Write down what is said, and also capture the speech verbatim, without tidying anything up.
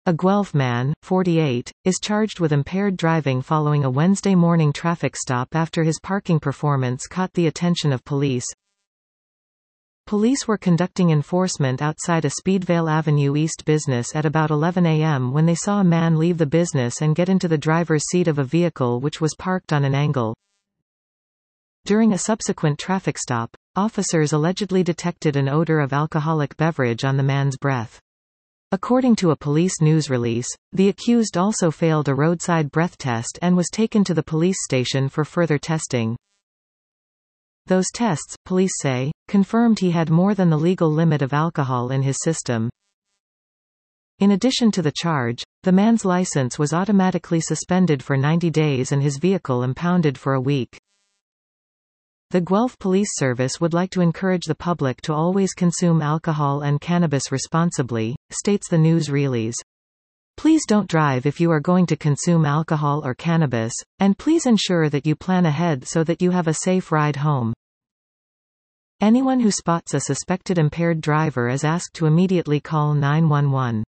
A Guelph man, forty-eight, is charged with impaired driving following a Wednesday morning traffic stop after his parking performance caught the attention of police. Police were conducting enforcement outside a Speedvale Avenue East business at about eleven a m when they saw a man leave the business and get into the driver's seat of a vehicle which was parked on an angle. During a subsequent traffic stop, officers allegedly detected an odor of alcoholic beverage on the man's breath. According to a police news release, the accused also failed a roadside breath test and was taken to the police station for further testing. Those tests, police say, confirmed he had more than the legal limit of alcohol in his system. In addition to the charge, the man's license was automatically suspended for ninety days and his vehicle impounded for a week. The Guelph Police Service would like to encourage the public to always consume alcohol and cannabis responsibly, states the news release. Please don't drive if you are going to consume alcohol or cannabis, and please ensure that you plan ahead so that you have a safe ride home. Anyone who spots a suspected impaired driver is asked to immediately call nine one one.